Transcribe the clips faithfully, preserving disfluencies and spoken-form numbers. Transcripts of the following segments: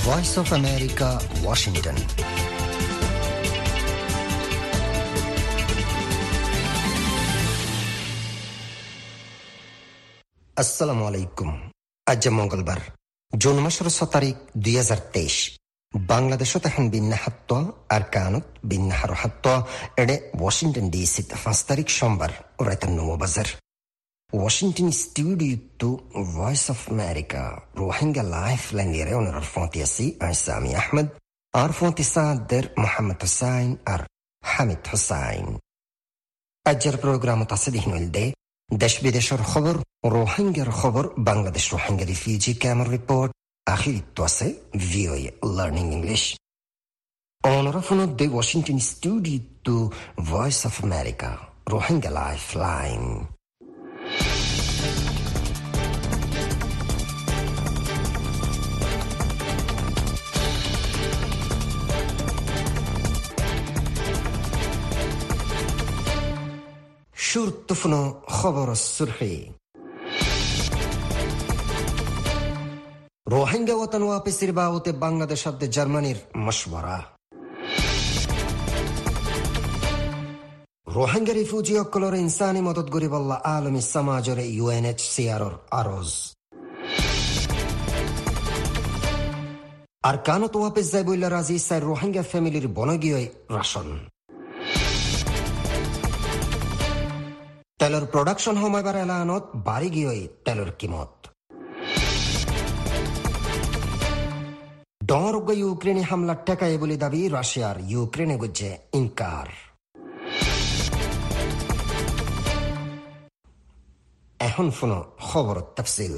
Voice of America, Washington. আসসালামু আলাইকুম। আজ মঙ্গলবার জুন মাসের ছ তারিখ দুই হাজার তেইশ। বাংলাদেশত এখন বিন্যাহাত্ত আর কানত বিন্যাহার হাত্ত এডে ওয়াশিংটন ডিসিত পাঁচ তারিখ সোমবার রাত নয় বাজার। Washington studio to Voice of America Rohingya Lifeline يرون رفوتي سي سامي أحمد عرفوتي صادر محمد حسين أر حمد حسين أجر برنامج تصديق نولدي دش بدشر خبر روهينجا خبر بنغلاديش روهينجا ريفيجي كامل ريبورت أخير توسي فيوي Learning English on رفونا دي Washington studio to Voice of America Rohingya Lifeline. شرطفنا خبر السرحي روهينجا وطن واپس رباوت بنگلاديش اد جرمنير مشورة روهينجا ريفوجي اكلور انساني مدد گريب الله عالمي سماجر يو ان اتش سي ار اروز اركانت واپس زيبويل رازي سير روهينجا فاميلير بونگيوي راشن তেলৰ প্ৰডাকশ্যন সময়বাৰ এলানত বাঢ়ি গৈ তেলৰ কিমত ডৰগ ইউক্ৰেইনে হামলা ঠেকায় বুলি দাবী ৰাছিয়াৰ ইউক্ৰেইনে গুজে ইনকাৰ এখন শুনো খবৰ তফসিল।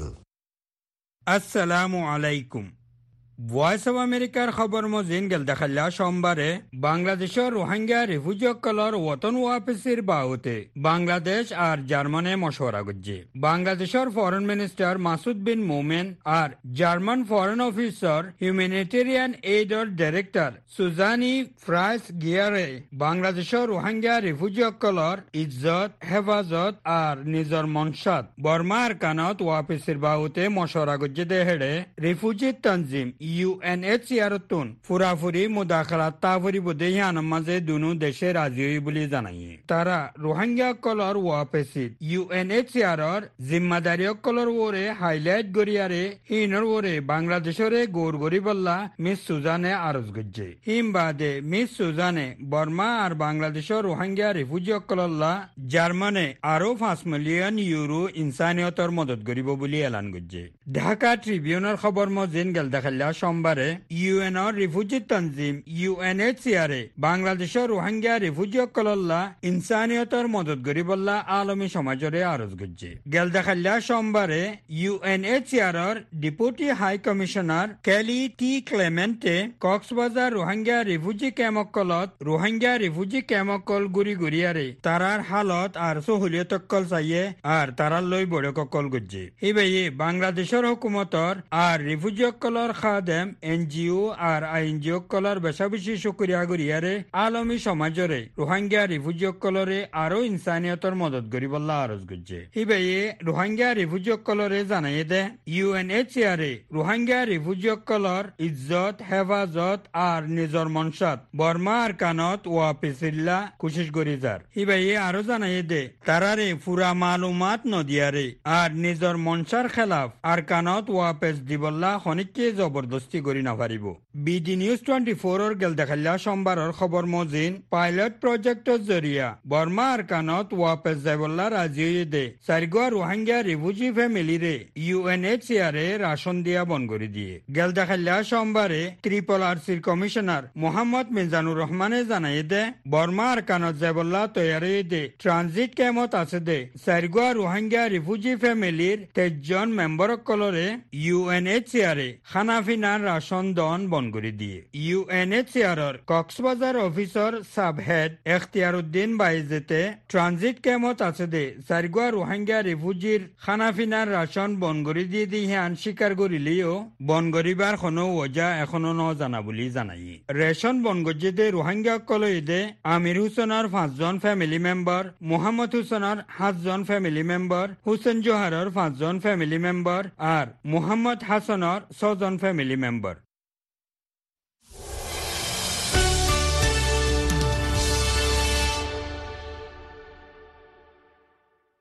আসসালামু আলাইকুম। ভয়েস অফ আমেরিকার খবর মজিন গেল দেখাল্লা সোমবারে বাংলাদেশের রোহিঙ্গা রিফিউজিসকলৰ ওতন ওয়াপসির বাউতে বাংলাদেশ আর জার্মানে মশওয়ারা করছে। বাংলাদেশের ফরেন মিনিস্টার মাসুদ বিন মোমেন আর জার্মান ফরেন অফিসার হিউম্যানিটেরিয়ান এইডর ডাইরেক্টর সুজানি ফ্রাইস গিয়ারে বাংলাদেশের রোহিঙ্গা রিফিউজিসকলৰ ইজ্জত হেফাজত আর নিজর মনসাদ বর্মা আর কানত ওয়াপসির বাউতে মশওয়ারা করছে দেহেড়ে রিফিউজি তনজিম U N H C R তুন ফুরাফুরি মুদাখালাত তাফুরি বুদে ইয়ানোর মাঝে দুনু দেশে রাজি হই বলে জানাই। তারা রোহিঙ্গা কলর ওয়াপেসিত U N H C R জিম্মাদারি কলর ওরে হাইলাইট গরিয়ারে হিনর ওরে বাংলাদেশরে গৌর গরি বল্লা মিস সুজানে আরজ গজ্জে। হিম বাদে মিস সুজানে বর্মা আর বাংলাদেশের রোহিঙ্গা রিফিউজি কলল্লা জার্মানে আরো পাঁচ মিলিয়ন ইউরো ইনসানিয়তর মদত করিব বলে এলান গজ্জে। ঢাকা ট্রিবিউনের খবর মজিন গেল দেখাল্লা সোমবারে ইউএনর রিফিউজি তনজিম U N H C R বাংলাদেশের রোহিঙ্গা রিফিউজি কলল্লা ইনসানিয়তর মদত গরিবল্লা আলমী সমাজরে আরজ গজ্জে। গেল দেখাল্লা সোমবারে U N H C R deputy high commissioner Kelly T ক্লেমেন্টে কক্সবাজার রোহিঙ্গা রিফিউজি ক্যাম্পকলত রোহিঙ্গা রিফিউজি ক্যাম্পকল গুরি গুরিয়ারে তারার হালত আর সহুলিয়তকল চাইয়ে আর তারার লই বড়কল গজ্জে। ইবেয়ে বাংলাদেশের হুকুমতর আর রিফিউজি কলর খাদেম এনজিও আর আইনজিও কলর বেশা বেশি শুক্রিয়া গরিয়ারে আলমী সমাজরে রোহিঙ্গা রিফিউজি কলরে আরো ইনসানিয়তর মদত গরিবল্লা আরজ গজ্জে। হিবেয়ে রোহিঙ্গা রিফিউজি কলরে জানাই দে U N H C R Rohingya refugee কলর ইজ্জত হেফাজত আর নিজর মনসাদ বর্মা আর কানত ওয়াপিসিল্লা কোশিশ গরি যার। হিবেয়ে আরো জানাই দে তারারে পুরা মালুমাত নদিয়ারে আর নিজর মনসার খেলাফ আর কানত ওয়াপেস দিবল্লা খনিকে জবরদস্তি করি না পারিব। বিডি নিউজ টুয়েন্টি ফোর এর গেল দেখাল্লা সোমবারের খবর মজিন পাইলট প্রজেক্টর জরিয়া বর্মা আর কানত ওয়াপেস যাইবল্লা রাজি হয়ে দে চারিগোয়া রোহিঙ্গা রিফিউজি ফ্যামিলিরে U N H C R এ রাশন দিয়া বন করে দিয়ে। গেল দেখাল্লা সোমবারে ত্রিপল আর সির কমিশনার মোহাম্মদ মিজানুর রহমানে জানাই দে বর্মা আর কানত যাইবল্লা তৈয়ারি দে ট্রানজিট ক্যাম্পত আছে দে চারিগোয়া রোহিঙ্গা রিফিউজি ফ্যামিলির তেইশজন মেম্বার কলরে U N H C R খানাফিনার রাশন দন বন করে দিয়ে। U N H C R Cox's Bazar অফিসর sub head Ekhtiar Uddin বাইজেতে transit ক্যাম্পত আছে দে চারিগোয়া রোহিঙ্গা রিফিউজির খানাফিনার রাশন বন করে দিয়ে দিয়ে হিয়ান স্বীকার করিলেও বন করিবার কোনো ওজা এখনো ন জানা বলি জানাই। রেশন বন গজ্জে দে রোহিঙ্গা কলই দে আমির হুসেনের পাঁচজন ফ্যামিলি মেম্বার, মোহাম্মদ হুসেনের সাতজন ফ্যামিলি মেম্বার, হুসেন জোহারের পাঁচজন ফ্যামিলি মেম্বার আর মোহাম্মদ হাসানের ছজন ফ্যামিলি মেম্বার।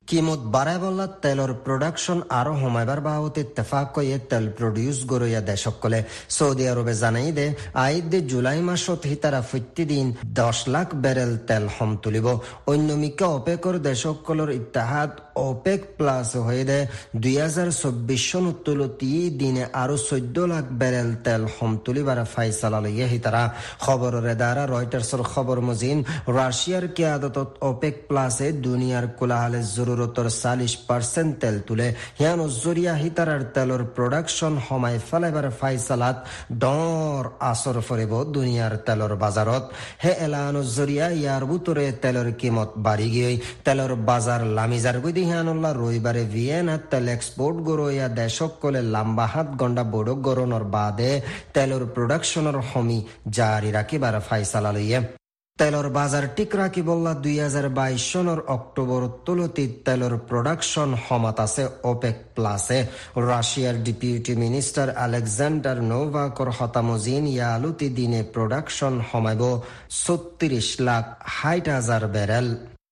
কিমত বাড়াই বললা তেলর প্রোডাকশন আরো হমাইবার বাহতে ইত্তেফাক কইয়ে তেল প্রডিউস গরইয়া দেশকলে সৌদি আরবে জানাই দে আইদ দে জুলাই মাসত হিতারা প্রতিদিন দশ লাখ ব্যারেল তেল হম তুলিব অন্যমিকা ওপেকর দেশকলর ইত্তেহাদ ওপেক প্লাস হয়ে দে দুই হাজার চব্বিশ সন তুলতি দিনে আরো চোদ্দ লাখ ব্যারেল তেল হম তুলিবার ফাইসালা লইয়ে হিতারা খবরের দ্বারা রয়টার্সর খবর মজিন রাশিয়ার কিয়াদতত ওপেক প্লাসে দুনিয়ার কোলাহলে জরুরতর চাল্লিশ পার্সেন্ট তেল তুলে হিয়ান জরিয়া হিতারার তেলর প্রোডাকশন হমাই ফেলাইবার ফাইসালাত ডর আসর ফরিব দুনিয়ার তেলর বাজারত হে এলান জরিয়া ইয়ার বুতরে তেলর কিমত বাড়ি গিয়ে তেলর বাজার লামিজার গুদি হিয়ানুল্লাহ রবিবারে ভিয়েনা তেল এক্সপোর্ট গরইয়া দেশক কলে লম্বা হাত গন্ডা বড় গরণর বাদে তেলর প্রোডাকশনের হমি জারি রাখিবার ফাইসালা লইয়ে তেলর বাজার ঠিক রাখি বললা দুই হাজার বাইশ সনের অক্টোবর তুলতি তেলর প্রোডাকশন হমাত আছে ওপেক প্লাসে রাশিয়ার ডেপুটি মিনিস্টার আলেকজান্ডার নোভাকর হতামজিন ইয়ালুতি দিনে প্রোডাকশন হমাইব ছত্রিশ লাখ ষাট হাজার ব্যারেল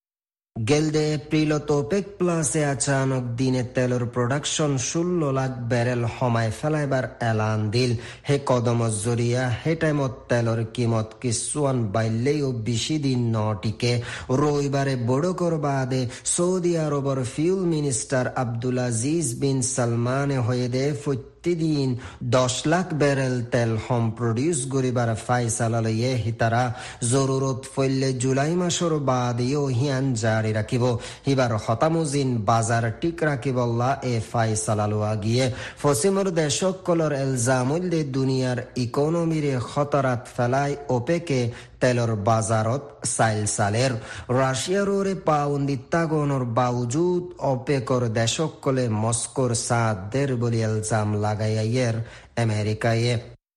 গেলদে এপ্রিলত ওপেক প্লাসে আচানক দিনে তেলর প্রোডাকশন ষোলো লাখ ব্যারেল হমায় ফেলাইবার এলান দিল হে কদম জরিয়া হে টাইমত তেলর কিমত কিছুয়ান বাইলেও বেশি দিন নটিকে রবিবারে বড় করবাদে সৌদি আরবর ফিউল মিনিস্টার আব্দুল আজিজ বিন সালমানে হয়ে দে প্রতিদিন দশ লাখ ব্যারেল তেল হম প্রডিউস করিবার ফাইসালা লইয়ে হিতারা জরুরত ফইলে জুলাই মাসের বাদেও হিয়ান জারি রাখিব হিবার হতামুজিন বাজার ঠিক রাখিবল্লা এ ফাইসালা লোয়া গিয়ে ফসিমর দেশক কলর এলজামুল্লে দুনিয়ার ইকোনমিরে খতরাত ফেলাই ওপেকে তেলর বাজারত সাইল সালের রাশিয়ার ওরে পাউন্দিত্তাগনর বাউজুদ অপেকর দেশক কলে মস্কোর সাদের বলি এলজাম লাগাইয়ের আমেরিকায়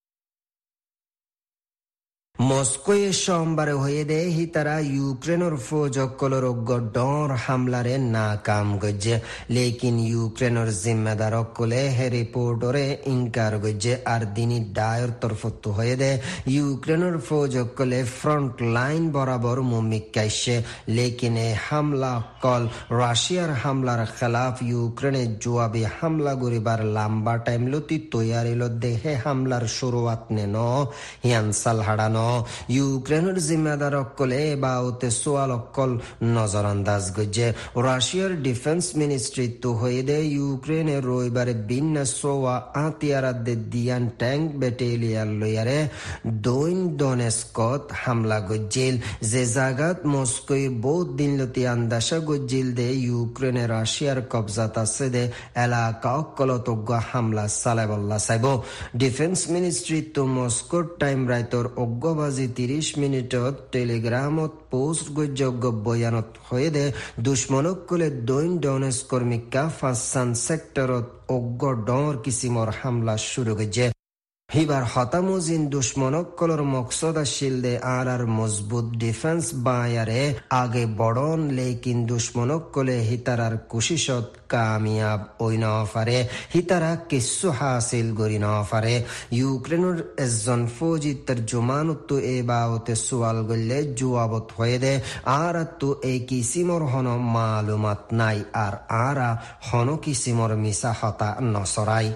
মস্কোয়ে সোমবারে হয়ে দে হিতারা ইউক্রেনের ফৌজকলর ডর হামলারে নাকাম গজ্জে লেকিন ইউক্রেনের জিম্মেদার কলে হে রিপোর্টরে ইনকার গজ্জে আর দিনী ডায়ের তরফত হয়ে দে ইউক্রেনের ফৌজকলে ফ্রন্ট লাইন বরাবর মুমিকাইছে লেকিন এ হামলা কল রাশিয়ার হামলার খেলাফ ইউক্রেনে জবাবি হামলা গরিবার লম্বা টাইম লতি তৈয়ারি লদ্দে হে হামলার শুরুয়াত নে ন হিয়ান সালহাডানো ইউক্রেনের জিম্মেদার অকলে বা ওতে সোয়াল অকল নজরান্দাজ গজ্জে রাশিয়ার ডিফেন্স মিনিস্ট্রি তো হয়ে দে ইউক্রেনের রবিবারে বিন্না সোয়া আতিয়ারাদে দিয়ান ট্যাঙ্ক ব্যাটালিয়ার লইয়ারে দৈন ডনেস্কত হামলা গজ্জিল যে জাগাত মস্কোয় বহুত দিন লতি আন্দাসা গজ্জিল দে ইউক্রেনে রাশিয়ার কবজাত আছে দে এলাকা অকলত হামলা সালাইবল্লা সাইব ডিফেন্স মিনিস্ট্রি তো মস্কোর টাইম রাইতর অজ্ঞ বাজি ত্রিশ মিনিটত টেলিগ্রামত পোস্ট যোগ্য বয়ানত হয়ে দে দুশ্মনক কলে দৈন ডনেস কর্মিকা ফাসান সেক্টরত অজ্ঞ ডর কিসিমর হামলা শুরু গেছে হিবার হতামুজিন দুশ্মনক কলর মকসদ আসিল দে আর আর মজবুত ডিফেন্স বায়ারে আগে বড়ন লেকিন দুশ্মনক কলে হিতারার কুশিসত কামিয়াব ওই নফারে হিতারা কিচ্ছু হাসিল গরি নফারে ইউক্রেনের এজন ফৌজি তর্জমানত এ বাওতে সুয়াল গল্লে জুয়াবত হয়ে দে আর তো এই কিসিমর হন মালুমাত নাই আর আরা হন কিসিমর মিসা হতা নসরাই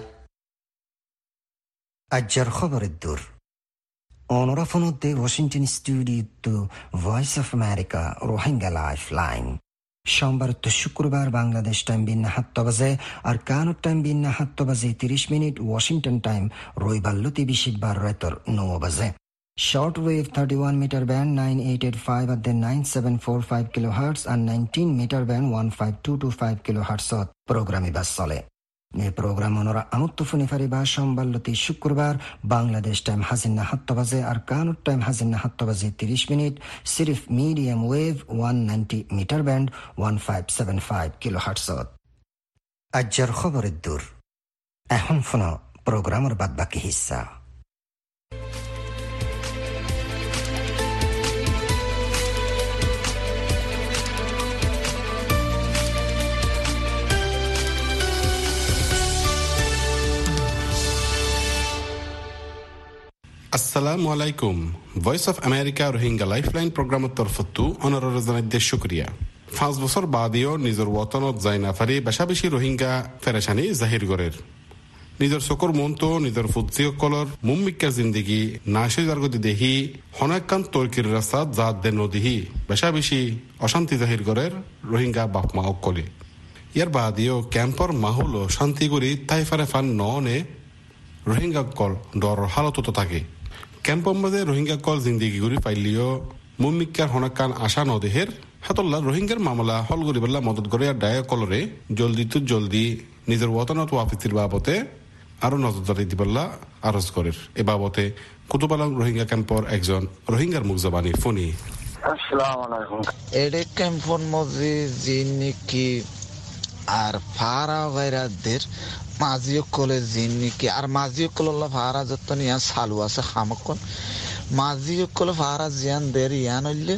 আজ্জার খবরের দূর অনরাফনতে ওয়াশিংটন স্টুডিও তো voice of America Rohingya life line সোমবার তো শুক্রবার বাংলাদেশ টাইম বিন্না সাত বাজে আর কানুর টাইম বিন্না সাত বাজে তিরিশ মিনিট ওয়াশিংটন টাইম রবিবার লতি বিশিবার রাতর নয় বাজে short wave thirty one metre band nine eight eight five at the nine seven four five kilohertz and nineteen metre band one five two two five kilohertz প্রোগ্রামে বাস চলে এই প্রোগ্রাম ওনারা আমত্তফুনি ফারিবা সোমবারলতি শুক্রবার বাংলাদেশ টাইম হাজিন্না সাত বাজে আর কানুর টাইম হাজিন্না সাত বাজে তিরিশ মিনিট সিরিফ medium wave one ninety metre band one five seven five kilohertz আজ্জার খবরের দূর এখন ফোন প্রোগ্রামের বাদ বাকি হিস্সা আসসালামু আলাইকুম voice of America Rohingya lifeline প্রোগ্রামের তরফতু অনারর জানাইতে শুকরিয়া পাঁচ বছর বাদেও নিজের ওয়াতনত যাই না পারি বেশা বেশি রোহিঙ্গা ফেরেশানি জাহির করের নিজের চকুর মন তো নিজের ফুজিসকলর মুম্মিকার জিন্দিগি নাশে জারগতি দেখি হনাকান তর্কির রাস্তাত জাত দে নদীহি বেশা বেশি অশান্তি জাহির করের রোহিঙ্গা বাপ মা অকলে ইয়ার বাদেও ক্যাম্পর মাহুল শান্তি করি তাই ফারে ফান ননে রোহিঙ্গা কল ডর হালত থাকে ক্যাম্পর মাঝে রোহিঙ্গা কল জিন্দিগি করি পাইলিও মুম্মিকার হনাকান আশা নদেহের হাতল্লা রোহিঙ্গার মামলা হল করিবেলা মদত করে আর ডায় কলরে জলদি তো জলদি নিজের ওয়াতনত ওয়াফিসির বাবতে আরো নজরদারি দিবল্লা আরজ করের এ বাবতে কুতুবালাং রোহিঙ্গা ক্যাম্পর একজন রোহিঙ্গার মুখজবানি ফোনি আসসালামু আলাইকুম এডে ক্যাম্পর মধ্যে জিনিকি আর ফারা ভাইরাদের মাজিও কলে জিনিকি আর মাজিও কলল্লা ফারা যতন ইয়া চালু আছে খামকন মাজিও কলে ফারা জিয়ান দের ইয়ান হইলে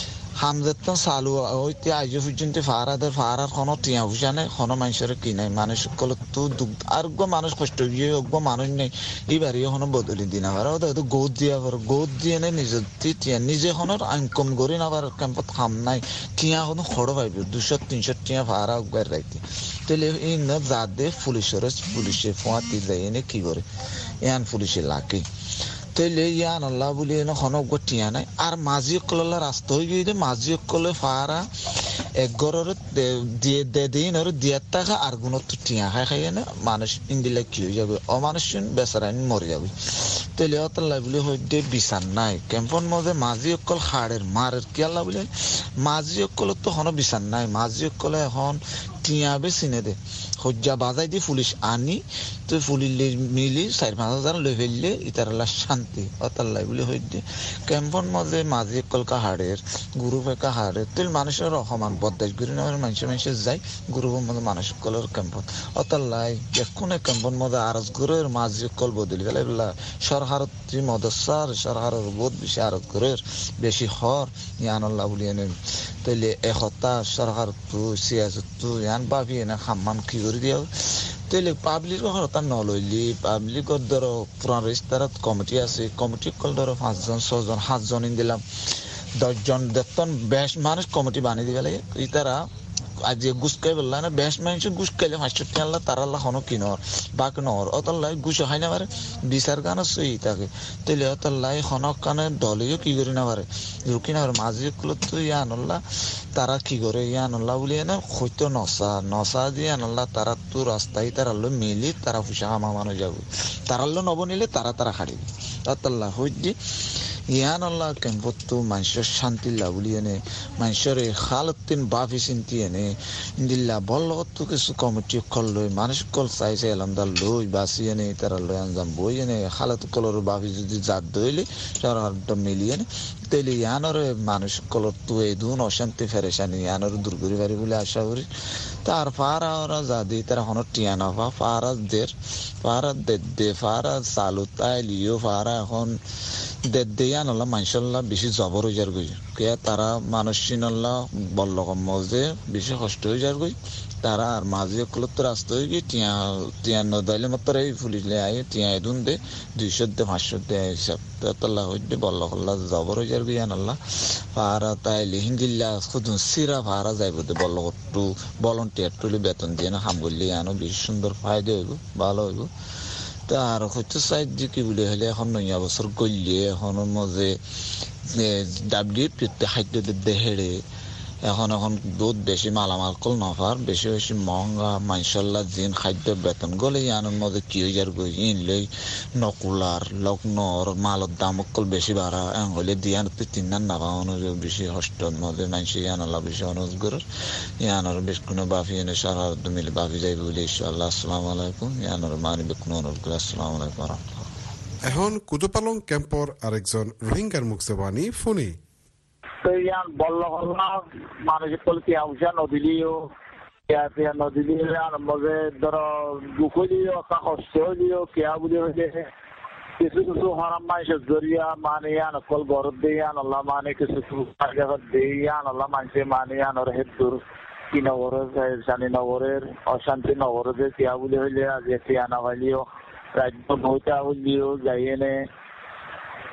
হামজাতন চালু হইতে আজ পর্যন্ত ফারাদের ফারার কোনো টিয়া বুঝা নাই কোনো মানুষের কি নাই মানুষ কলে তো আর গো মানুষ কষ্ট গিয়ে গো মানুষ নেই এবারে এখনো বদলি দিন আবার হয়তো গোদ দিয়া পারো গোদ দিয়ে নেই নিজের টিয়া নিজে এখনো ইনকাম করি না আবার ক্যাম্পত খাম নাই টিয়া এখনো খড় পাইব দুশো তিনশো টিয়া ফারা একবার রাখতে তাহলে এই না যাদের পুলিশের পুলিশে ফোঁয়াতি যায় এনে কি করে ইয়ান পুলিশে লাগে তাইলে ইয়ান আল্লাহ বলি এনে টিয়া নাই আর মাঝি কল্লা রাস্তা হয়ে গিয়ে মাঝি কলে ফারা এক ঘরের দিয়ে দে দিন আর দিয়ার টাকা আর গুণ তো টিয়া খাই খাই না মানুষ ইন্দিলে কি হয়ে যাবে অমানুষ বেচারাইন মরে যাবে তাইলে অতাল্লাহ বলি হইতে বিচার নাই ক্যাম্পন মধ্যে মাঝি অকল হাড়ের মারের কি আল্লাহ বলি মাঝি অকলের তো হনো বিচার নাই মাঝি অকলে এখন টিয়া বে চিনে দে হজ্জা বাজাই দিয়ে পুলিশ আনি তো পুলিশ মিলি চার পাঁচ হাজার লই ফেললে ইতারাল্লা শান্তি অতাল্লাই বলে হইতে ক্যাম্পন মধ্যে মাঝি কলকা হাড়ের গুরু ফেকা হাড়ের তুই মানুষের অসমান বদাস গুরি নামের মানুষের মানুষের যাই গুরুর মধ্যে মানুষ কলের ক্যাম্পন অতাল্লাই এখন ক্যাম্পন মধ্যে আরজ গুরের মাঝি কল বদলি গেলে বললা সরকারের মদসার সরকারের বহুত বেশি আরজ গুরের বেশি হর ইয়ানল্লাহ বলি এনে তাইলে একতা সরকার তো সিয়াসত তো ইয়ান ভাবি এনে খাম্মান কি করে দিয়া তাইলে পাবলিকের কথা নলইলি পাবলিকের ধরো পুরান রেজিস্টারত কমিটি আছে কমিটি কল ধরো পাঁচজন ছজন সাতজন ইন দিলাম দশজন দেখতন বেশ মানুষ কমিটি বানিয়ে দিবে লাগে ইতারা আজ গুসকাই বললা না বেশ মানুষ গুস খাইলে পাঁচশো টাকা তার আল্লাহ হনো কিনর বাকি নহর অতল্লাই গুস হয় না পারে বিচার গান সই থাকে তাইলে অতল্লাই হনক কানে দলেও কি করি না পারে রুকি না পারে মাঝি গুলো তো ইয়ান আল্লাহ তারা কি করে ইয়ান আল্লাহ বলি না হয়তো নসা নসা দিয়ে আল্লাহ তারা তো রাস্তায় তারা মিলি তারা পয়সা কামা মানুষ যাবে তারা নব নিলে তারা তারা হারিবে অতল্লাহ হইতে ইয়ান আল্লাহ কেম্পতো মানুষের শান্তি লাগুলি এনে মানুষের খালতিন বাফি চিন্তি এনে দিল্লা বল লগত কিছু কমিটি কল লই মানুষ কল চাই চাই আলমদার লই বাসি এনে তারা লই আনজাম বই এনে খালত কলর বাফি যদি জাত দইলে তারা মিলি এনে তাইলে ইয়ানোর মানুষ কলর তো এই ধুন অশান্তি ফেরেশানি ইয়ানোর দূর করি পারি বলে আশা করি তার ফারা ওরা যা দিই তারা হন টিয়া নফা ফারা দের ফারা দে দে ফারা চালু তাইলিও ফারা এখন দেড় দিয়ে আনলাম মানুষল্লাহ বেশি জবর হয়ে যার গই কে তারা মানুষ চিনল্লাহ বল্লকম মজে বেশি কষ্ট হয়ে যার গই তারা আর মাঝে কলত তো রাস্তা হয়ে গিয়ে টিয়া টিয়া নদাইলে মাত্র এই ফুলিলে আয় টিয়া এদুন দে দুইশো দে পাঁচশো দে হিসাব তাল্লাহ হইতে বল্লকল্লাহ জবর হয়ে যার গই আনল্লাহ ফারা তাইলে হিন্দিল্লা খুদুন সিরা ফারা যাইব দে বল্লকটু ভলান্টিয়ার টুলি বেতন দিয়ে না হাম করলে আনো বেশি সুন্দর ফায়দা হইব ভালো হইব তার হয়তো সাইড যে কি বলে হলে এখন নয়া বছর গলিয়ে এখন মজে ডাব্লিউপিতে খাদ্য দেহেড়ে এখন এখন বহুত বেশি মালামাল কল নফার বেশি বেশি মহঙ্গা মাইশাল্লাহ জিন খাদ্য বেতন গলে ইয়ানোর মধ্যে কি হয়ে যার গই ইনলে নকুলার লগ্নর মালত দাম কল বেশি বাড়া এন হলে দিয়ান তিন নাবা অনুযায়ী বেশি হস্টর মধ্যে মানুষ ইয়ানল্লাহ বেশি অনুরোধ করে ইয়ানোর বেশ কোনো বাফি এনে সারা মিলে বাফি যাইবে বলে ইনশাআল্লাহ আসসালামু আলাইকুম ইয়ানোর মানি বেকুন অনুরোধ করে আসসালামু আলাইকুম রাহমাতুল্লাহ। এখন কুতুপালং ক্যাম্পর আরেকজন রোহিঙ্গার মুখজবানি ফোনে ইয়ান বল্ল হল্লা মানুষের কল কি আউসা নদিলিও কেয়া নদিলিও মধ্যে ধরো দুঃখ দিও কষ্ট হলিও কেয়া বুঝে হইলে কিছু কিছু হরাম মানুষের জরিয়া মানে ইয়ান কল গরত দিয়ে ইয়ান আল্লাহ মানে কিছু দিয়ে ইয়ান আল্লাহ মানুষে মানে ইয়ান ওর হেতুর কি নগরের শানি নগরের অশান্তি নগরের কেয়া বুঝে হইলে আজ কেয়া না হইলেও রাজ্য বইটা হইলেও যাই এনে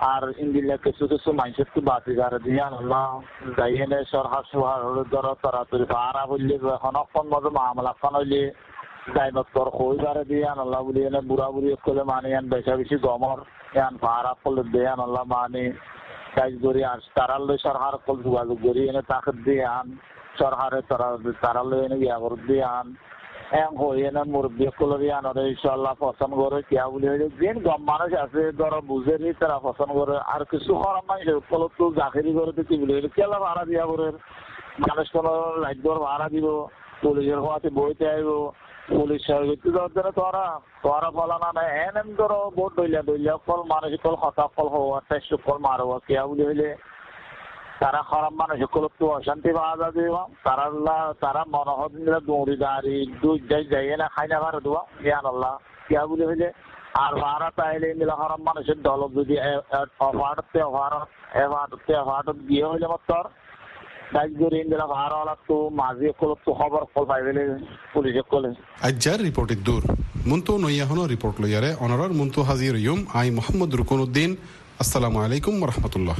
আর ইন্দিলা কিছু কিছু মানুষের তো বাতি গাড়ি দিয়ে আনলাম যাই এনে সরকার সুহার ধরো তাড়াতাড়ি ভাড়া বললে এখন অক্ষণ মতো মামলা খান হইলে যাইবার তোর কই গাড়ি দিয়ে আনলাম বলি এনে বুড়া বুড়ি করলে মানি আন বেশা বেশি গমর এন ভাড়া করলে দিয়ে আনলাম মানি কাজ করি আর তারালে সরকার কল যোগাযোগ করি এনে তাকে দিয়ে আন সরকারে তারা তারালে এনে ইয়া করে দিয়ে আন এম হয়ে না মুরব্বী কলরি আনরে ইনশাল্লাহ পছন্দ করে কিয়া বলি হইলে যেন গম মানুষ আছে ধরো বুঝেরি তারা পছন্দ করে আর কিছু খারাপ মানুষের কল তো জাকেরি করে তো কি বলি কেলা ভাড়া দিয়া করে মানুষ কোনো রাজ্যর ভাড়া দিব পুলিশের হওয়াতে বইতে আইব পুলিশ সহযোগিতা দেওয়ার তোরা তোরা ফলানা না এন এম ধরো ভোট দইলা দইলা কল মানুষ কল হতা কল হওয়া টেস্ট কল মারবা কিয়া বলি হইলে তারা খারাপ মানুষ তো অশান্তি পাওয়া যাবে তারা তারা মনোহর দৌড়ি দাঁড়ি দুই যাই যাই না খাই না ভাড়া দেওয়া জ্ঞান আল্লাহ কিয়া বলি হইলে আর ভাড়া তাইলে মিলা খারাপ মানুষের দল যদি অফারতে অফারত এভারতে অফারত গিয়ে হইলে আমার তোর কাজ করে ইন্দিরা ভাড়া হলা তো মাঝি কল তো খবর কল পাইবে পুলিশে কলে আজ্জার রিপোর্টের দূর মুন্তু নইয়াহনো রিপোর্ট লইয়ারে অনারার মুন্তু হাজির ইয়ুম আই মোহাম্মদ রুকনুদ্দিন আসসালামু আলাইকুম ওয়া রাহমাতুল্লাহ।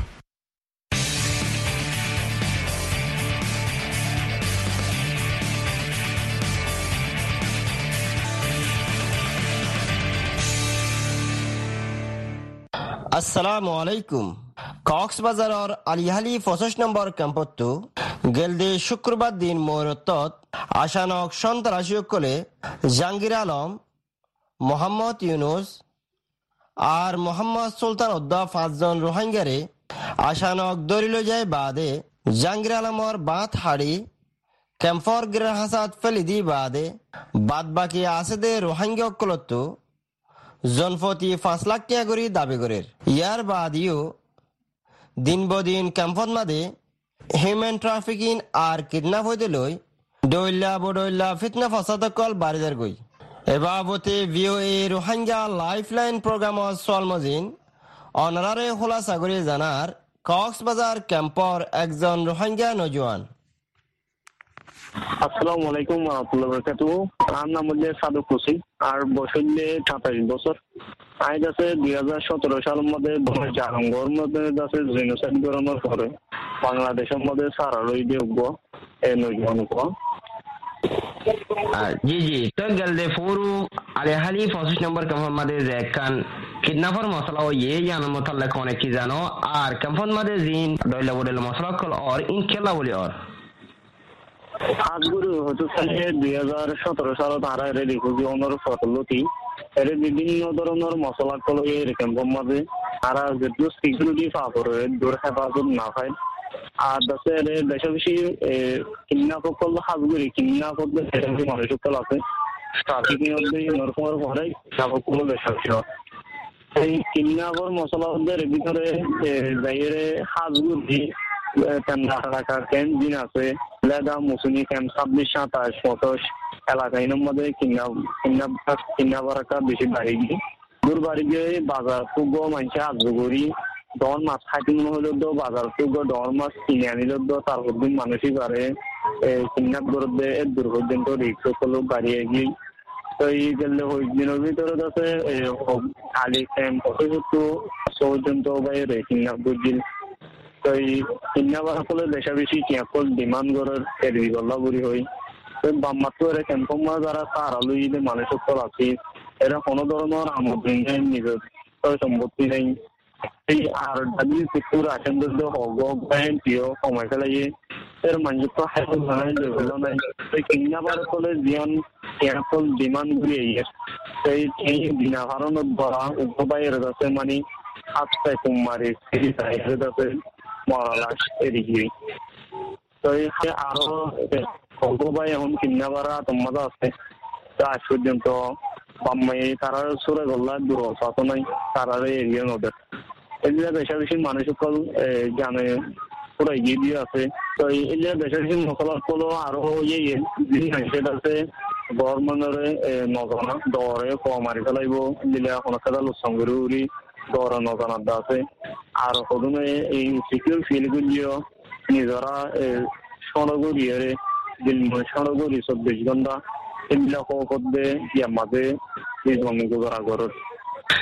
আসসালামু আলাইকুম। কক্সবাজাৰৰ আলিহালি পঁচিশ নম্বৰ কেম্পতো গেলদে শুক্ৰবাৰ দিন মৰতত আশানক সন্ত্ৰাসীসকলে জাহাঙ্গীর আলম, মোহাম্মদ ইউনুস আর মোহাম্মদ সুলতান উদ্দা পাঁচজন রোহিঙ্গারে আশানক ধরি লৈ যায় বাদে জাহাঙ্গীর আলমৰ বাঁধ হাৰি কেম্পৰ গৃহ হাসাত ফেলি দি বাদে বাদ বাকী আছে দে রোহিঙ্গাসকলতো জনপ্ৰতি পাঁচ লাখ টাকা কৰি দাবী কৰে। ইয়াৰ বাদেও দিন বদিন কেম্পত মাদে হিউমেন ট্রাফিকিং আর কিডন্যাপ হইতে লৈ দৈল্যা বদৈল্যা ফিতনা ফসাদকল বাড়িদার গই এবাবতে ভিও এ রোহিঙ্গা লাইফলাইন প্রোগ্রামত সোয়ালমজিন অনারারে খোলাসা করে জানার কক্সবাজার ক্যাম্পর একজন রোহিঙ্গা নজওয়ান। আসসালামু আলাইকুম ওয়া রাহমাতুল্লাহি ওয়া বারাকাতুহু। আমার নাম হচ্ছে সাদুক হোসেন আর বয়স হচ্ছে সাতাশ বছর। আজ আছে দুই হাজার সতেরো সালের মধ্যে জাহাঙ্গর মধ্যে আছে জেনোসাইড করানোর পরে বাংলাদেশের মধ্যে সারা রই যোগ্য এ নজওয়ান কো জি জি তো গেলদে ফোরু আলিহালি পঁচিশ নম্বর ক্যাম্পের মধ্যে যে কান কিডন্যাপার মশলা ও ইয়ে জানো মতাল্লা কোনে কি জানো আর ক্যাম্পের মধ্যে জিন দইলা বড়লা মশলা কল আর ইনকেলা বলি আর আজগুরু হচ্ছে দুই হাজার সতেরো সালে তারা এর রিফিউজি অনর ফটলতি এর বিভিন্ন ধরনের মশলা কল এর ক্যাম্পের মধ্যে তারা যে সিকিউরিটি পাওয়ার দূর হেফাজত না পায় আর দেশে বেশি বেশি কিডন্যাপ করলে হাজগুড়ি কিডন্যাপ করলে সেরকম মানুষ সকল আছে ট্রাফিকিং মধ্যে নরকমের পরে কিডন্যাপ করলে বেশি বেশি এই কিডন্যাপর মশলাদের ভিতরে বাইরে হাজগুড়ি তেন্দা এলাকা ক্যাম্প দিন আছে লেদা মুসুনি ক্যাম্প ছাব্বিশ সাতাশ পঁচাশ এলাকায় মধ্যে কিডন্যাপ কিডন্যাপ কিডন্যাপার একটা বেশি বাড়ি গিয়ে দূর বাড়ি গিয়ে বাজার খুব মানুষে আজগুড়ি ডর মাছ খাইতে মনে হইল তো বাজার থেকে ডর মাছ কিনে আনিল তো তারপর দিন মানুষই পারে কিডন্যাপ করতে দূর পর্যন্ত রিক্স করলো বাড়িয়ে গিয়ে তো এই গেলে ওই দিনের ভিতরে আছে খালি ক্যাম্প পর্যন্ত বাইরে কিডন্যাপ করছিল তো এই কিডন্যাপার সকলে বেশা বেশি কিয়াকল ডিমান্ড করার এড়ি গল্লা বুড়ি হই বাম্মাত্র এরা ক্যাম্পমা যারা তার আলো যদি মানুষ সকল আছে এরা কোনো ধরনের আমদানি নেই নিজের সম্পত্তি নেই এই আর ডাব্লিউ সিকিউর আসেন তো হগ ব্যাংক প্রিয় সময় ফেলাইয়ে এর মানুষ তো হাইল নাই লেভেল নাই এই কিডন্যাপার সকলে জিয়ান কিয়াকল ডিমান্ড করিয়ে সেই এই বিনা কারণত বড়া উপায়ের কাছে মানে আত্মায় কুমারী সেই সাইডের কাছে মরালাস এদিকে তো আরো ভাই এখন কিডন্যাপাররা তোমার আছে তা আজ পর্যন্ত বাম্মাই তারা সরে গল্লা দূর পাতো নাই তারারে এরিয়া নদের এগুলা বেশা বেশি মানুষ সকল জানে পুরো এগিয়ে দিয়ে আছে তো এগুলা বেশা বেশি মশলা কলো আরো ইয়ে সেটা আছে গভর্নমেন্টের নজনা দরে কম মারি ফেলাইব দিলে এখন একটা লোকসং করে উড়ি দর নজনার আছে আর সদনে এই সিকিউর ফিল গুলিও নিজরা সড়গরিয়ে দিল সড়গরি চব্বিশ ঘন্টা এগুলা করবে ইয়ার মাঝে করা করো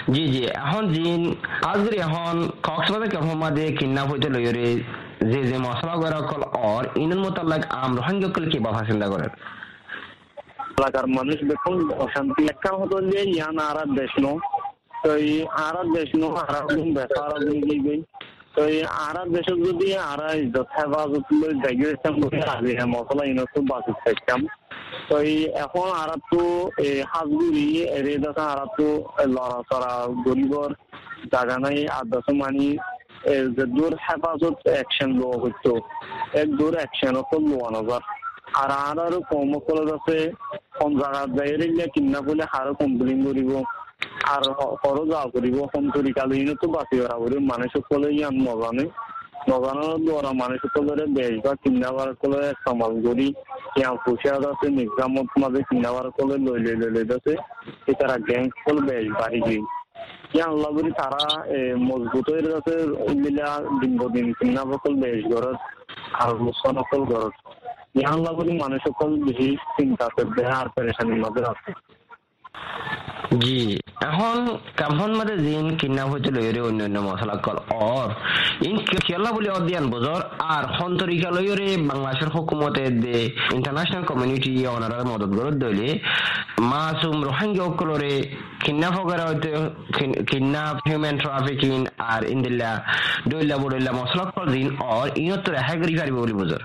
জি জি এখন জিন আজরি এখন কক্সবাজার ক্যাম্পের মাঝে কিডন্যাপ হইতে লইরে যে যে মশলা গড়া কল আর ইনের মোতালেক আম রোহিঙ্গা কল কি বাবা চিন্তা করেন এলাকার মানুষ দেখুন অশান্তি একটা হতো যে ইয়ান আরার দেশ নো তো এই আরার দেশ নো আরার বেসারা গই তো এই আরার দেশে যদি আরা ইজ্জত হেফাজত লই গ্রাজুয়েশন করে আগে মশলা ইনতো বাঁচি থাকতাম তো এই এখন আরা তো এই হাজগুড়ি এরে দেখা আরা তো লড়াচড়া গরিবর জায়গা নাই আদাস মানি যে দূর হেফাজত অ্যাকশন লো হইতো এক দূর অ্যাকশন তো লোয়া নজর আর আর কর্মকল আছে কম জায়গা যাই রেলে কিনা বলে আরো কমপ্লেন করিব আর খরচ যা করিব কম তরিকালীন তো বাঁচি ওরা করে মানুষ সকলে ইয়ান নজানে নজানোর দ্বারা মানুষ সকলের দেশ বা কিনাবার কলে সমাল করি ইয়ান পুষিয়ার আছে নিজামত মাঝে কিনাবার কলে লই লই লই লইতেছে তারা গ্যাং কল বেশ বাড়ি গিয়ে ইয়ান আল্লাহ করি তারা মজবুত হয়ে যাচ্ছে মিলা দিন দিন কিনাবার কল বেশ গরজ আর সনকল গরজ ইয়ান আল্লাহ করি মানুষ সকল বেশি চিন্তা করবে আর পেরেশানির মধ্যে আছে জি এখন কাম্পন মাঝে জিন কিডন্যাপ হইতে লইরে অন্যান্য মশলা কল আর ইন খেলা বলে অধ্যয়ন বজর আর হন্তরিকা লইরে বাংলাদেশের হুকুমতের দে ইন্টারন্যাশনাল কমিউনিটি অনারার মদত গরত দইলে মাসুম রোহিঙ্গা কলরে কিডন্যাপ করা হইতে কিডন্যাপ হিউম্যান ট্রাফিকিং আর ইন্দিল্লা দইলা বড়ইলা মশলা কল জিন আর ইনত্তর হ্যাগরি পারিব বলি বজর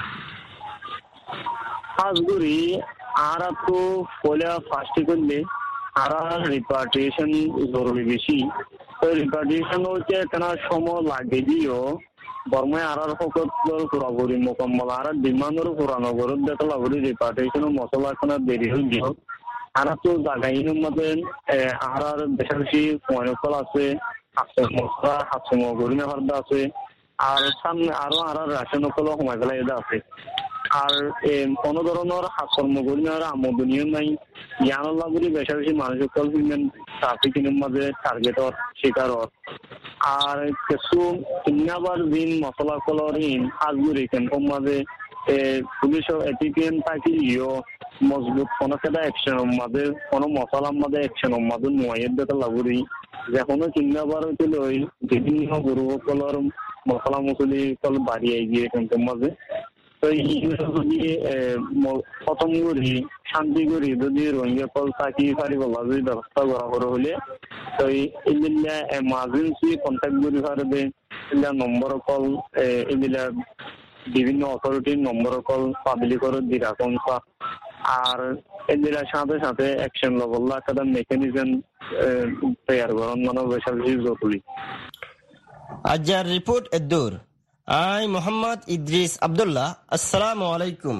হাজগুড়ি আর তো ফলে ফাস্টি করলে আর রিপার্টিশন জরুরি বেশি তো রিপার্টিশন হচ্ছে কেন সময় লাগে দিও বর্মায় আর ফকত পুরাপুরি মোকাম্মল আর ডিমান্ডের পুরানো গরত দেখলা বলি রিপার্টিশন মশলা এখন দেরি হয়ে গিয়ে আর তো জায়গার মধ্যে আর আর বেশি বেশি ময়নকল আছে হাসে মশলা হাসে মগরি নেওয়ার আছে আর সামনে আরো আর রাশন কল সময় গেলে এটা আছে আর কোনো ধরনের কর্মকরী আমদনীয় নাই ইয়ানল্লাহ বলি বেশি বেশি মানুষ সকল হিউম্যান ট্রাফিকিংয়ের মাঝে টার্গেটর শিকার আর কিছু কিনাবার দিন মশলা কলর ইন হাজগুড়ি ক্যাম্পের মাঝে পুলিশ এটিপিএন থাকিও মজবুত কোনো কেটা অ্যাকশনের মাঝে কোনো মশলার মাঝে অ্যাকশনের মাঝে নোয়াইয়ের দেখা লাগুরি যে কোনো কিনাবার হইতে লই বিভিন্ন গরু সকলর মশলা মশলি কল বাড়িয়ে গিয়ে ক্যাম্পের মাঝে তো যদি প্রথম করি শান্তি করি যদি রোহিঙ্গা কল থাকি পারি বলা যদি ব্যবস্থা করা করে হলে তো এইগুলা এমার্জেন্সি কন্ট্যাক্ট করি পারবে এগুলা নম্বর কল এগুলা বিভিন্ন অথরিটির নম্বর কল পাবলিক করে দি রাখুন আর এগুলার সাথে সাথে অ্যাকশন লবল একটা মেকানিজম তৈরি করেন মানে বেশি বেশি জরুরি আজার রিপোর্ট এদুর আই মোহাম্মদ ইদ্রিস আব্দুল্লাহ আসসালামু আলাইকুম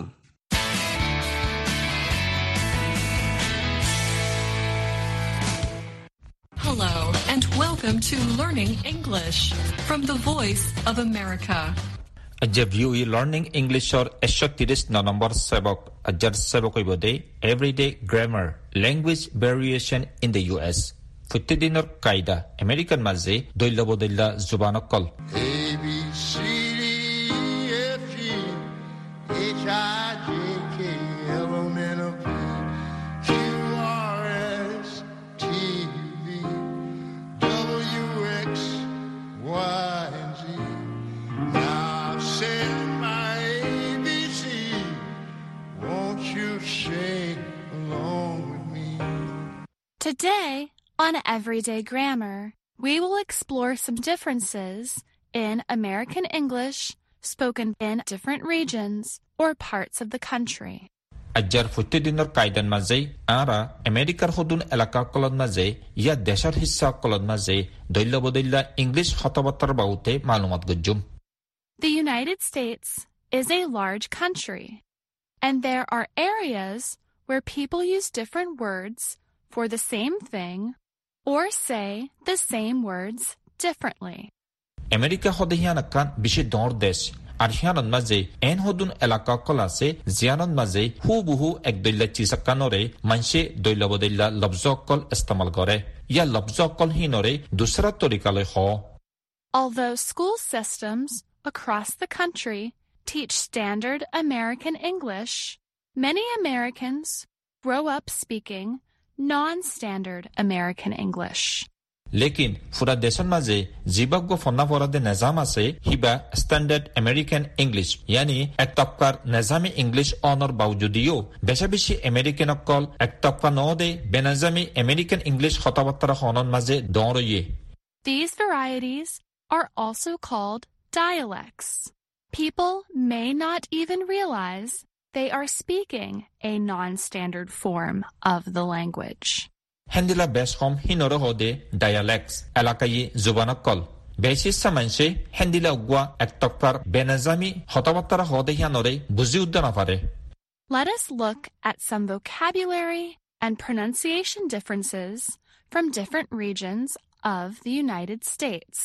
Hello and welcome to Learning English from the Voice of America. Ajab you learning English or একশো তিরিশ number sebok ajar sebok ibode everyday grammar language variation in the U S Futidinor kaida American mazze doilla bodilla zubanokol Today, on Everyday Grammar, we will explore some differences in American English spoken in different regions or parts of the country. Ajar futidinor kaidan mazei ara Amerikar hodun elaka kolon mazei ya deshar hissa kolon mazei doilla bodilla English khotabatar baute malumat gujum. The United States is a large country, and there are areas where people use different words for the same thing or say the same words differently. America hodihianakan bishi dor desh আর হিয়ানন মাঝে N হদুন এলাকা কলাসে জিয়ানন মাঝে হু বহু এক দৈল্লা চিসাকানরে মানসে দৈল্লা বদৈল্লা লব্জকল ইস্তেমাল করে ইয়া লব্জকল হিনরে দুসরা তরিকালে হ Although school systems across the country teach standard American English, many Americans grow up speaking non-standard American English. লেকিন ফুৰা দেশৰ মাজে জীবজ্ঞ ফন্না ফৰাদে নেজাম আছে হিবা ষ্টেণ্ডাৰ্ড আমেৰিকান ইংলিছ ইয়ানি এক টপকাৰ নেজামী ইংলিছ অনৰ বাউজুদিও বেছি বেছি আমেৰিকান অকল এক টপকা নদে বেনাজামী আমেৰিকান ইংলিছ কথাবাৰ্তা হনৰ মাজে দৌৰয়ে. These varieties are also called dialects. People may not even realize they are speaking a non-standard form of the language. Hendila beskom hinoro hode dialects elakayi zubanakol. Besissa manse hendila ugwa ektokar benazami hotabattara hode hianore buzi uddana pare. Let us look at some vocabulary and pronunciation differences from different regions of the United States.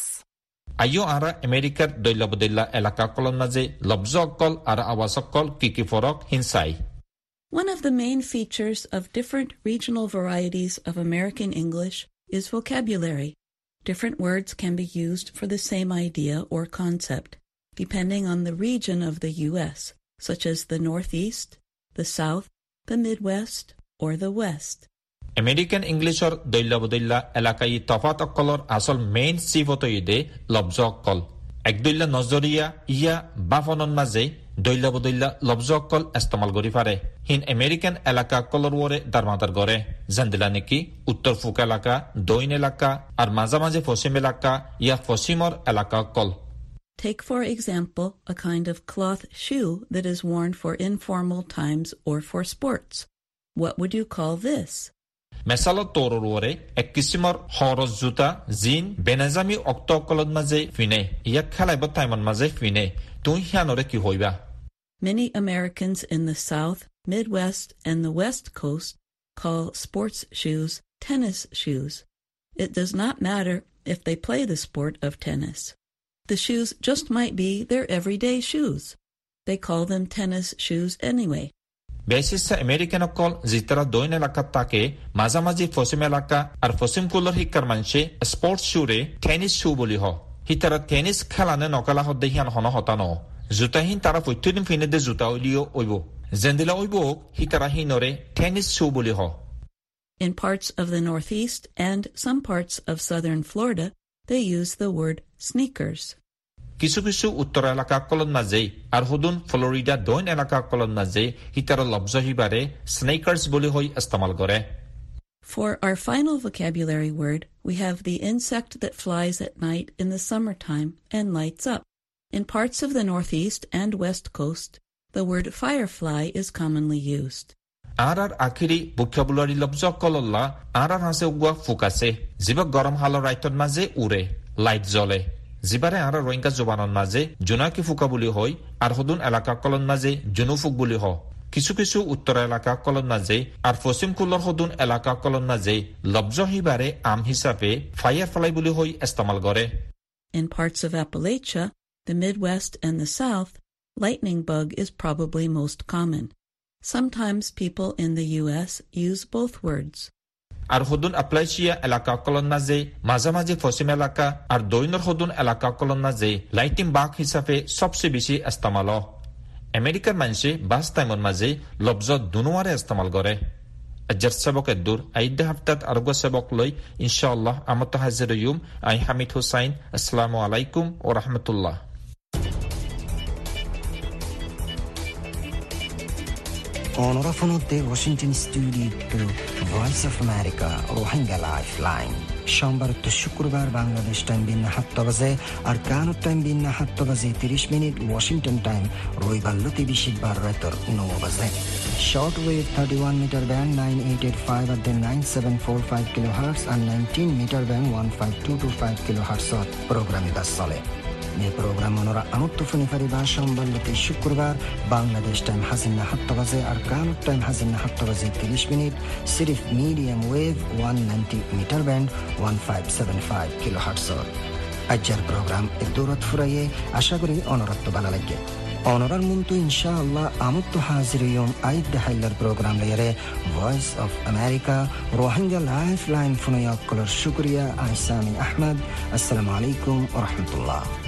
Ayo ara Amerikar doilabudilla elaka kolon maze lobzokol ara awasokol kiki forok hinsai. One of the main features of different regional varieties of American English is vocabulary. Different words can be used for the same idea or concept, depending on the region of the U S, such as the Northeast, the South, the Midwest, or the West. American English or doilabudilla elakai tofat okolor asol main sifotoide lobzokol. Ekduilla nozoriya iya bafonon maze doilabudilla lobzokol istemal gori pare. Hin American elaka kolor wore darmadar gore. Zandila neki uttor fuk elaka, doin elaka, ar maza maze fosim elaka ya fosimor elaka kol. Take for example a kind of cloth shoe that is worn for informal times or for sports. What would you call this? Mesalo toror wore ek kisimor horoz juta zin benazami oktokolod maze fine ya khalai bataimon maze fine tu hianore ki hoiba. Many Americans in the South, Midwest, and the West Coast call sports shoes tennis shoes. It does not matter if they play the sport of tennis. The shoes just might be their everyday shoes. They call them tennis shoes anyway. Besissa American okol zitara doin elaka take mazamaji fosim elaka ar fosim kulor hikkar manche sports shoe re tennis shoe boli ho. Hitara tennis khelane nokala hodde hian hono hotano. Zutahin tara foitudin fine de zuta olio oibo. Zendila oibo hitara hinore tennis shoe boli ho. In parts of the Northeast and some parts of southern Florida, they use the word sneakers. Kisu kisu uttor elaka kolon maze ar hudun Florida doin elaka kolon maze hitara lobzo hibare sneakers boli hoi istemal gore. For our final vocabulary word, we have the insect that flies at night in the summertime and lights up. In parts of the Northeast and West Coast, the word firefly is commonly used. Arar akhiri vocabulary lobzo kololla arar hase ugwa fukase ziba gorom halo raiton maze ure light jole. Zibare ara roinka zubanon maze junaki fuka buli hoy ar hudun elaka kolon maze junufuk buli ho. Kisu kisu uttor elaka kolon maze ar fosim kulor hudun elaka kolon maze lobzo hibare am hisabe firefly buli hoy istemal gore. In parts of Appalachia, the Midwest and the South, lightning bug is probably most common. Sometimes people in the U S use both words. Ar hudun Appalachia elaka kolon maze mazamaji fosim elaka ar doinor hudun elaka kolon maze lightning bug hisabe sobse beshi istemalo. American manche bas taimon maze lobzo dunuare istemal gore. Ajar sabok edur aidde haftat argo sabok loy inshallah amata hazir yum ay Hamid Hussain. Assalamu alaikum wa rahmatullah. Onora fonodde Washington studio to Voice of America Rohingya Lifeline. সোমবার তো শুক্রবার Bangladesh time বিন্না সাতটা বাজে আর Canada time বিন্না সাতটা বাজে তিরিশ minute Washington time রবিবার লতি বিশিবার রাতের নয় বাজে short wave thirty one metre band nine eight eight five আর then nine seven four five kilohertz আর nineteen metre band one five two two five কিলো হার্টসত প্রোগ্রামে বাস চলে এই প্রোগ্রাম ওনারা আমত্ত ফোনে পারিবা সোমবার লতি শুক্রবার বাংলাদেশ টাইম হাজিনা সাতটা বাজে আর কানাডা টাইম হাজিনা সাতটা বাজে তিরিশ মিনিট সিরিফ medium wave one ninety metre band one five seven five কিলো হার্টসত আজকের প্রোগ্রাম এর দৌলত ফুরাইয়ে আশা করি অনরত্ব ভালো লাগে অনরার মুন্তু ইনশাআল্লাহ আমত্ত হাজির ইয়ম আইদ দেহাইলার প্রোগ্রাম লেয়ারে voice of America Rohingya life line ফোনয়াক কলার শুক্রিয়া আইসামি আহমদ আসসালামু আলাইকুম ওয়া রাহমাতুল্লাহ